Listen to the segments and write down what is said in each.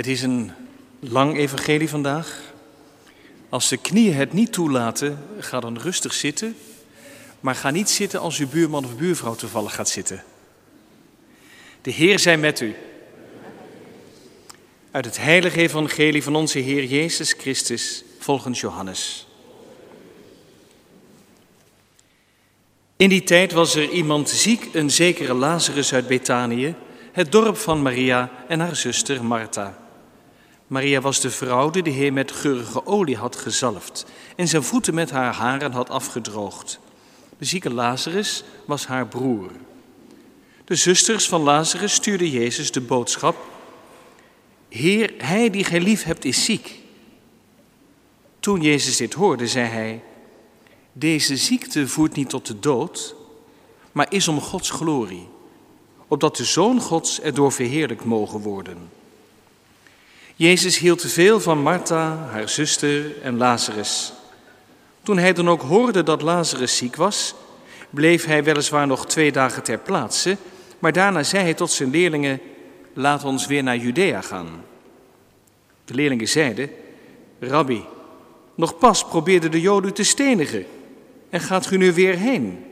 Het is een lang evangelie vandaag. Als de knieën het niet toelaten, ga dan rustig zitten. Maar ga niet zitten als uw buurman of buurvrouw toevallig gaat zitten. De Heer zij met u. Uit het heilige evangelie van onze Heer Jezus Christus volgens Johannes. In die tijd was er iemand ziek, een zekere Lazarus uit Betanië, het dorp van Maria en haar zuster Martha. Maria was de vrouw die de Heer met geurige olie had gezalfd en zijn voeten met haar haren had afgedroogd. De zieke Lazarus was haar broer. De zusters van Lazarus stuurden Jezus de boodschap: Heer, hij die gij lief hebt is ziek. Toen Jezus dit hoorde, zei hij: Deze ziekte voert niet tot de dood, maar is om Gods glorie, opdat de Zoon Gods erdoor verheerlijkt mogen worden. Jezus hield te veel van Martha, haar zuster en Lazarus. Toen hij dan ook hoorde dat Lazarus ziek was, bleef hij weliswaar nog 2 dagen ter plaatse, maar daarna zei hij tot zijn leerlingen: Laat ons weer naar Judea gaan. De leerlingen zeiden: Rabbi, nog pas probeerden de Joden u te stenigen en gaat u nu weer heen?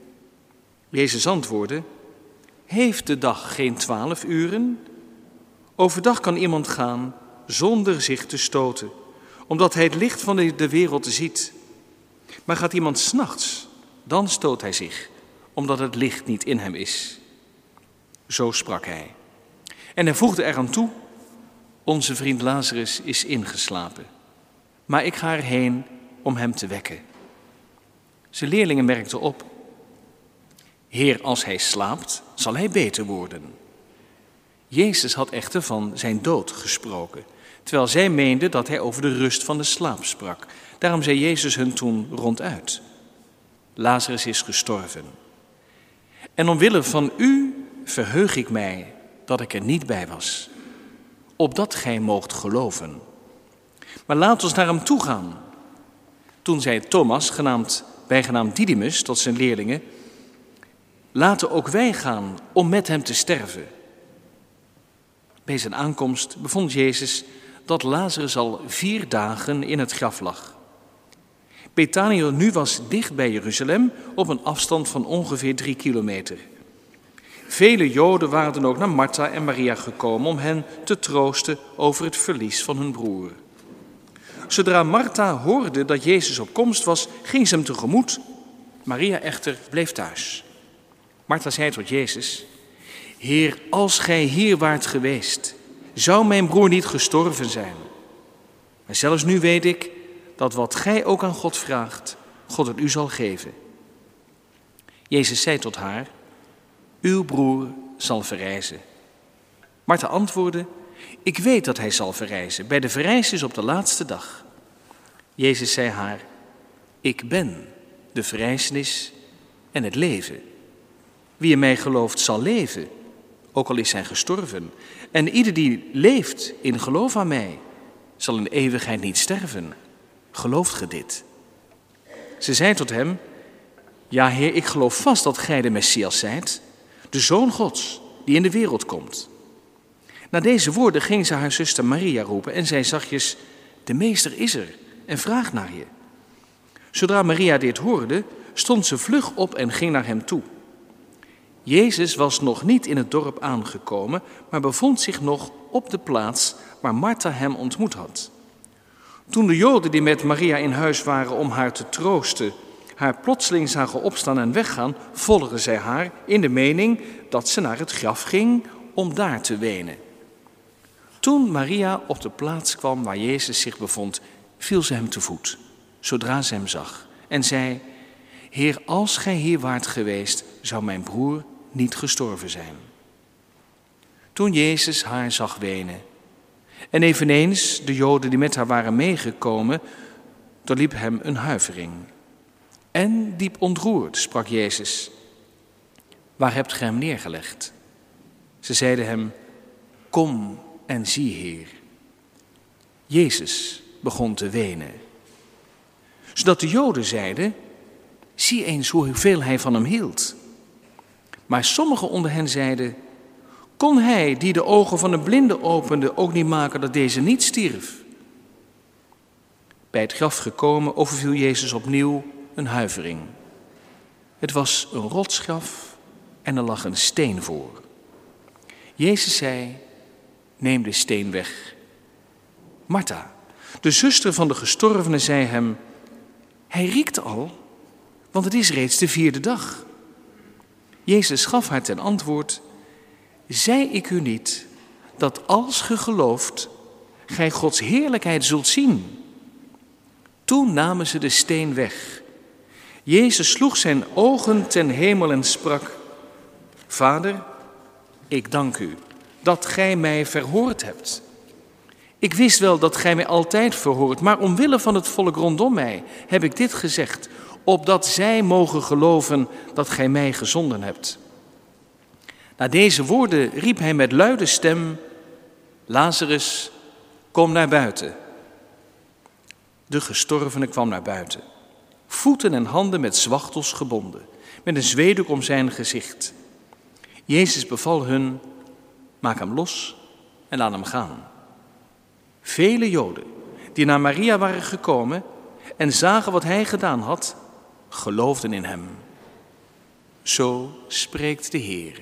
Jezus antwoordde: Heeft de dag geen 12 uren? Overdag kan iemand gaan zonder zich te stoten, omdat hij het licht van de wereld ziet. Maar gaat iemand 's nachts, dan stoot hij zich, omdat het licht niet in hem is. Zo sprak hij. En hij voegde eraan toe: Onze vriend Lazarus is ingeslapen, maar ik ga erheen om hem te wekken. Zijn leerlingen merkten op: Heer, als hij slaapt, zal hij beter worden. Jezus had echter van zijn dood gesproken, terwijl zij meenden dat hij over de rust van de slaap sprak. Daarom zei Jezus hun toen ronduit: Lazarus is gestorven. En omwille van u verheug ik mij dat ik er niet bij was, opdat gij moogt geloven. Maar laat ons naar hem toe gaan. Toen zei Thomas, bijgenaamd Didymus, tot zijn leerlingen: Laten ook wij gaan om met hem te sterven. Bij zijn aankomst bevond Jezus dat Lazarus al 4 dagen in het graf lag. Betanië nu was dicht bij Jeruzalem, op een afstand van ongeveer 3 kilometer. Vele Joden waren dan ook naar Martha en Maria gekomen om hen te troosten over het verlies van hun broer. Zodra Martha hoorde dat Jezus op komst was, ging ze hem tegemoet. Maria echter bleef thuis. Martha zei tot Jezus: Heer, als gij hier waart geweest, zou mijn broer niet gestorven zijn. Maar zelfs nu weet ik dat wat gij ook aan God vraagt, God het u zal geven. Jezus zei tot haar: Uw broer zal verrijzen. Martha antwoordde: Ik weet dat hij zal verrijzen, bij de verrijzenis op de laatste dag. Jezus zei haar: Ik ben de verrijzenis en het leven. Wie in mij gelooft zal leven, ook al is hij gestorven. En ieder die leeft in geloof aan mij, zal in eeuwigheid niet sterven. Gelooft ge dit? Ze zei tot hem: Ja, Heer, ik geloof vast dat gij de Messias zijt, de Zoon Gods, die in de wereld komt. Na deze woorden ging ze haar zuster Maria roepen en zei zachtjes: De meester is er en vraagt naar je. Zodra Maria dit hoorde, stond ze vlug op en ging naar hem toe. Jezus was nog niet in het dorp aangekomen, maar bevond zich nog op de plaats waar Martha hem ontmoet had. Toen de Joden die met Maria in huis waren om haar te troosten, haar plotseling zagen opstaan en weggaan, volgden zij haar in de mening dat ze naar het graf ging om daar te wenen. Toen Maria op de plaats kwam waar Jezus zich bevond, viel ze hem te voet, zodra ze hem zag, en zei: Heer, als gij hier waart geweest, zou mijn broer niet gestorven zijn. Toen Jezus haar zag wenen, en eveneens de Joden die met haar waren meegekomen, doorliep hem een huivering. En diep ontroerd sprak Jezus: Waar hebt gij hem neergelegd? Ze zeiden hem: Kom en zie, Heer. Jezus begon te wenen, zodat de Joden zeiden: Zie eens hoeveel hij van hem hield. Maar sommigen onder hen zeiden: Kon hij, die de ogen van een blinde opende, ook niet maken dat deze niet stierf? Bij het graf gekomen overviel Jezus opnieuw een huivering. Het was een rotsgraf en er lag een steen voor. Jezus zei, neem de steen weg. Martha, de zuster van de gestorvene, zei hem, hij riekt al, want het is reeds de 4e dag. Jezus gaf haar ten antwoord, zei ik u niet, dat als ge gelooft, gij Gods heerlijkheid zult zien? Toen namen ze de steen weg. Jezus sloeg zijn ogen ten hemel en sprak, Vader, ik dank u dat gij mij verhoord hebt. Ik wist wel dat gij mij altijd verhoort, maar omwille van het volk rondom mij heb ik dit gezegd, opdat zij mogen geloven dat gij mij gezonden hebt. Na deze woorden riep hij met luide stem, Lazarus, kom naar buiten. De gestorvene kwam naar buiten, voeten en handen met zwachtels gebonden, met een zweedoek om zijn gezicht. Jezus beval hun, maak hem los en laat hem gaan. Vele Joden die naar Maria waren gekomen en zagen wat hij gedaan had, geloofden in hem. Zo spreekt de Heer.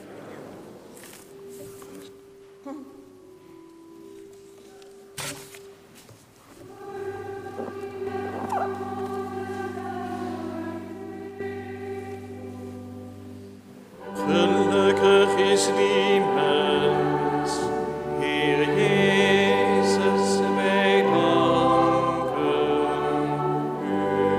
Gelukkig is die mens, Heer Jezus, wij danken u.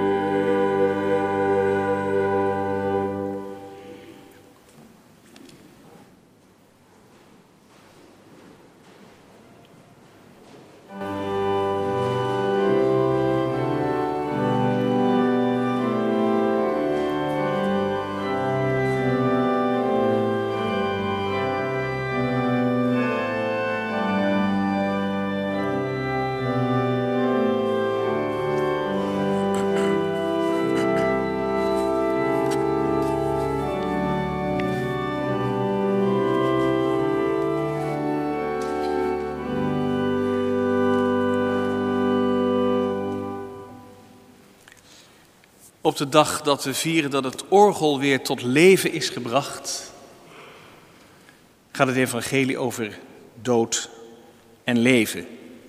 Op de dag dat we vieren dat het orgel weer tot leven is gebracht, gaat het evangelie over dood en leven.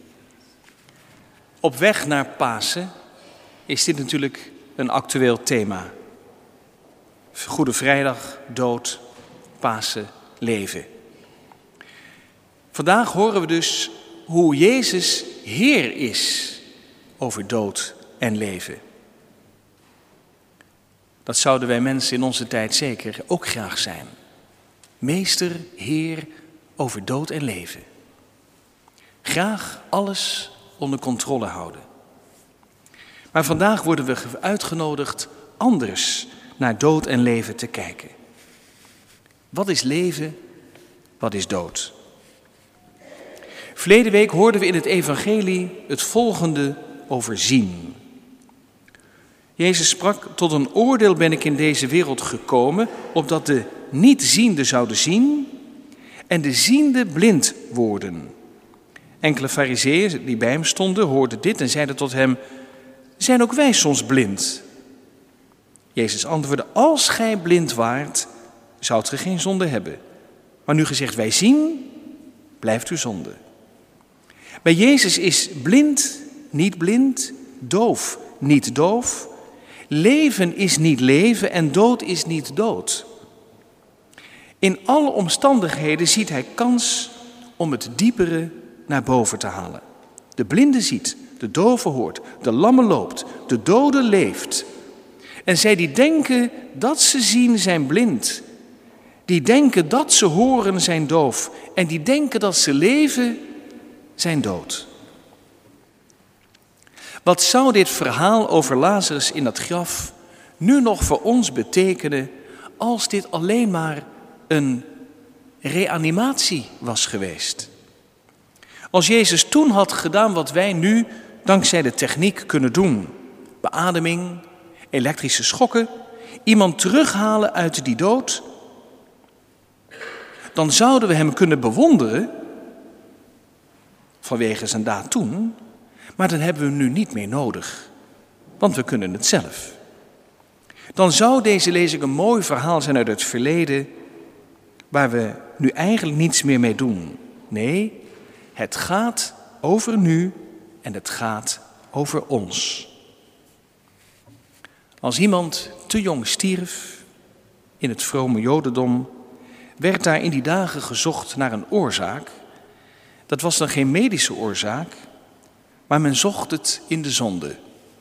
Op weg naar Pasen is dit natuurlijk een actueel thema. Goede Vrijdag, dood, Pasen, leven. Vandaag horen we dus hoe Jezus Heer is over dood en leven. Dat zouden wij mensen in onze tijd zeker ook graag zijn. Meester, Heer over dood en leven. Graag alles onder controle houden. Maar vandaag worden we uitgenodigd anders naar dood en leven te kijken. Wat is leven? Wat is dood? Verleden week hoorden we in het evangelie het volgende over zien. Jezus sprak, tot een oordeel ben ik in deze wereld gekomen, opdat de niet-ziende zouden zien en de ziende blind worden. Enkele farizeeën die bij hem stonden, hoorden dit en zeiden tot hem, zijn ook wij soms blind? Jezus antwoordde, als gij blind waart, zoudt ge geen zonde hebben. Maar nu gezegd wij zien, blijft uw zonde. Bij Jezus is blind, doof, niet doof. Leven is niet leven en dood is niet dood. In alle omstandigheden ziet hij kans om het diepere naar boven te halen. De blinde ziet, de dove hoort, de lamme loopt, de dode leeft. En zij die denken dat ze zien zijn blind. Die denken dat ze horen zijn doof. En die denken dat ze leven zijn dood. Wat zou dit verhaal over Lazarus in dat graf nu nog voor ons betekenen als dit alleen maar een reanimatie was geweest? Als Jezus toen had gedaan wat wij nu dankzij de techniek kunnen doen. Beademing, elektrische schokken, iemand terughalen uit die dood. dan zouden we hem kunnen bewonderen vanwege zijn daad toen, maar dan hebben we hem nu niet meer nodig, want we kunnen het zelf. Dan zou deze lezing een mooi verhaal zijn uit het verleden, waar we nu eigenlijk niets meer mee doen. Nee, het gaat over nu en het gaat over ons. Als iemand te jong stierf in het vrome Jodendom, werd daar in die dagen gezocht naar een oorzaak. Dat was dan geen medische oorzaak, maar men zocht het in de zonde.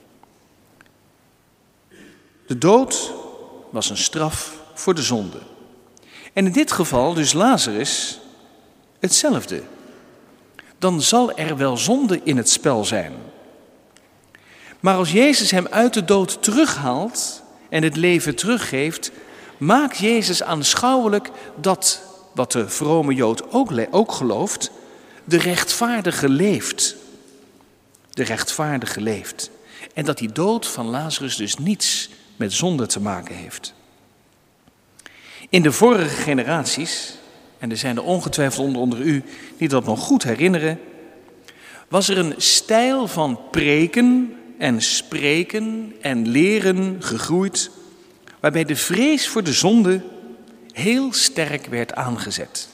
De dood was een straf voor de zonde. En in dit geval, dus Lazarus, hetzelfde. Dan zal er wel zonde in het spel zijn. Maar als Jezus hem uit de dood terughaalt en het leven teruggeeft, maakt Jezus aanschouwelijk dat, wat de vrome Jood ook gelooft, de rechtvaardige leeft. De rechtvaardige leeft. En dat die dood van Lazarus dus niets met zonde te maken heeft. In de vorige generaties, en er zijn er ongetwijfeld onder u die dat nog goed herinneren, was er een stijl van preken en spreken en leren gegroeid, waarbij de vrees voor de zonde heel sterk werd aangezet.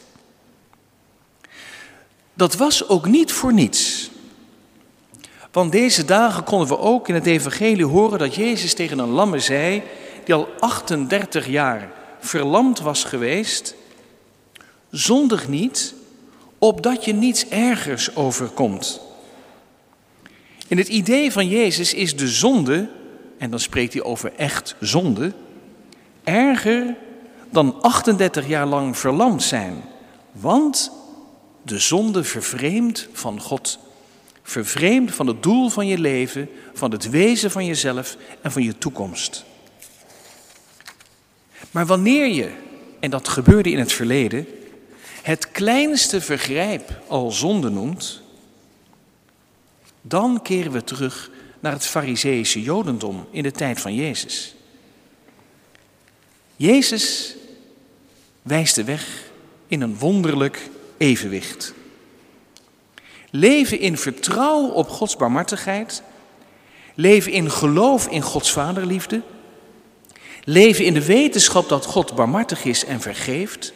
Dat was ook niet voor niets. Want deze dagen konden we ook in het evangelie horen dat Jezus tegen een lamme zei, die al 38 jaar verlamd was geweest: zondig niet, opdat je niets ergers overkomt. In het idee van Jezus is de zonde, en dan spreekt hij over echt zonde, erger dan 38 jaar lang verlamd zijn. Want de zonde vervreemdt van God. Vervreemd van het doel van je leven, van het wezen van jezelf en van je toekomst. Maar wanneer je, en dat gebeurde in het verleden, het kleinste vergrijp al zonde noemt, dan keren we terug naar het Farizeïsche Jodendom in de tijd van Jezus. Jezus wijst de weg in een wonderlijk evenwicht. Leven in vertrouwen op Gods barmhartigheid, leven in geloof in Gods vaderliefde, leven in de wetenschap dat God barmhartig is en vergeeft,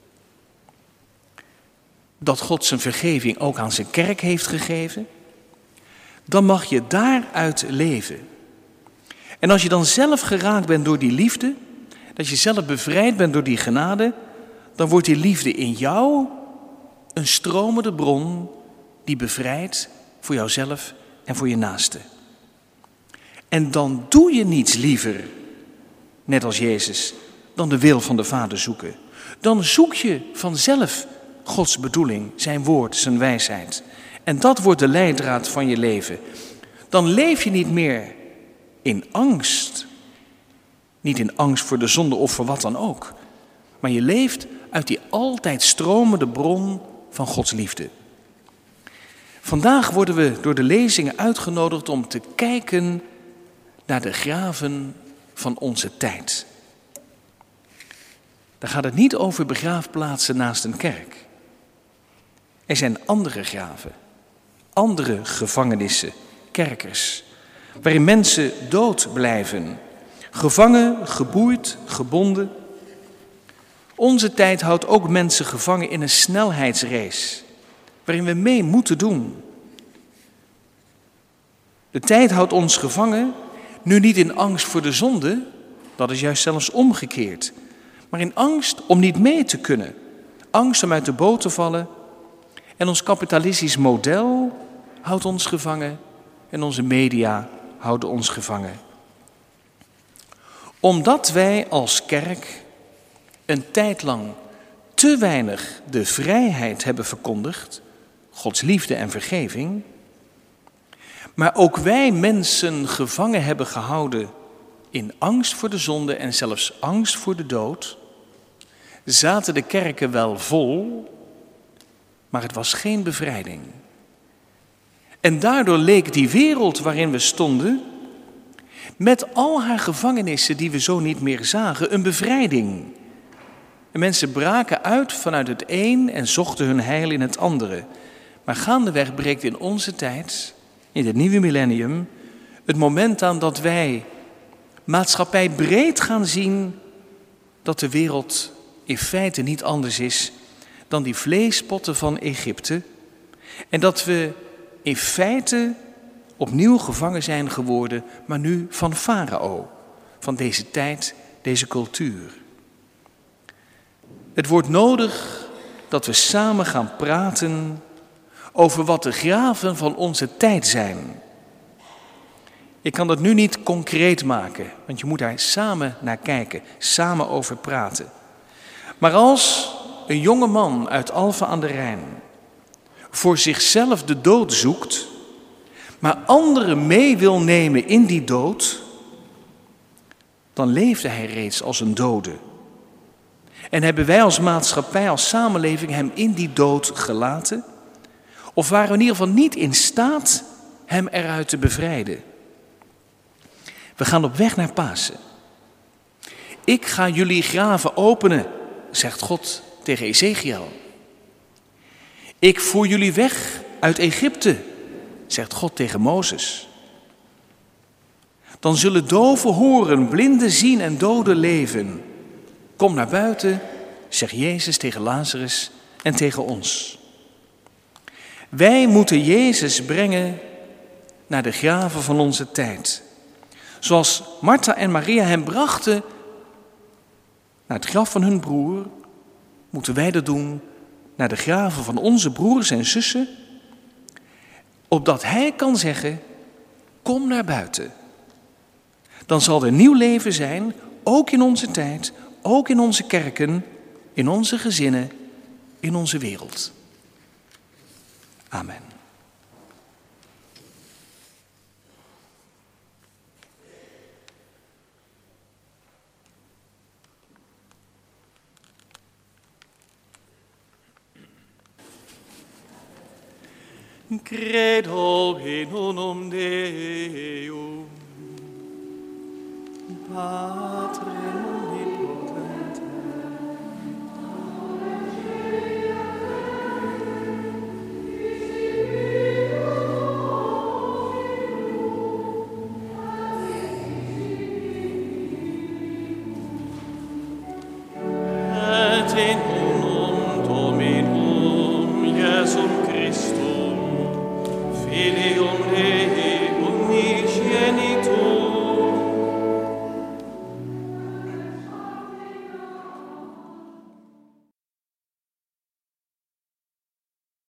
dat God zijn vergeving ook aan zijn kerk heeft gegeven, dan mag je daaruit leven. En als je dan zelf geraakt bent door die liefde, dat je zelf bevrijd bent door die genade, dan wordt die liefde in jou een stromende bron die bevrijdt voor jouzelf en voor je naaste. En dan doe je niets liever, net als Jezus, dan de wil van de Vader zoeken. Dan zoek je vanzelf Gods bedoeling, zijn woord, zijn wijsheid. En dat wordt de leidraad van je leven. Dan leef je niet meer in angst. Niet in angst voor de zonde of voor wat dan ook. Maar je leeft uit die altijd stromende bron van Gods liefde. Vandaag worden we door de lezingen uitgenodigd om te kijken naar de graven van onze tijd. Daar gaat het niet over begraafplaatsen naast een kerk. Er zijn andere graven, andere gevangenissen, kerkers, waarin mensen dood blijven, gevangen, geboeid, gebonden. Onze tijd houdt ook mensen gevangen in een snelheidsrace, waarin we mee moeten doen. De tijd houdt ons gevangen, nu niet in angst voor de zonde, dat is juist zelfs omgekeerd, maar in angst om niet mee te kunnen, angst om uit de boot te vallen. En ons kapitalistisch model houdt ons gevangen en onze media houden ons gevangen. Omdat wij als kerk een tijd lang te weinig de vrijheid hebben verkondigd, Gods liefde en vergeving, maar ook wij mensen gevangen hebben gehouden in angst voor de zonde en zelfs angst voor de dood, zaten de kerken wel vol, maar het was geen bevrijding. En daardoor leek die wereld waarin we stonden, met al haar gevangenissen die we zo niet meer zagen, een bevrijding. En mensen braken uit vanuit het een en zochten hun heil in het andere. Maar gaandeweg breekt in onze tijd, in het nieuwe millennium, het moment aan dat wij maatschappij breed gaan zien dat de wereld in feite niet anders is dan die vleespotten van Egypte. En dat we in feite opnieuw gevangen zijn geworden, maar nu van Farao, van deze tijd, deze cultuur. Het wordt nodig dat we samen gaan praten over wat de graven van onze tijd zijn. Ik kan dat nu niet concreet maken, want je moet daar samen naar kijken, samen over praten. Maar als een jonge man uit Alphen aan de Rijn voor zichzelf de dood zoekt, maar anderen mee wil nemen in die dood, dan leefde hij reeds als een dode. En hebben wij als maatschappij, als samenleving hem in die dood gelaten? Of waren we in ieder geval niet in staat hem eruit te bevrijden? We gaan op weg naar Pasen. Ik ga jullie graven openen, zegt God tegen Ezechiel. Ik voer jullie weg uit Egypte, zegt God tegen Mozes. Dan zullen doven horen, blinden zien en doden leven. Kom naar buiten, zegt Jezus tegen Lazarus en tegen ons. Wij moeten Jezus brengen naar de graven van onze tijd. Zoals Martha en Maria hem brachten naar het graf van hun broer, moeten wij dat doen naar de graven van onze broers en zussen, opdat hij kan zeggen, kom naar buiten. Dan zal er nieuw leven zijn, ook in onze tijd, ook in onze kerken, in onze gezinnen, in onze wereld. Amen. Credo in unum Deum, Patrem omnipotentem, et in unum Dominum Iesum Christum, Filii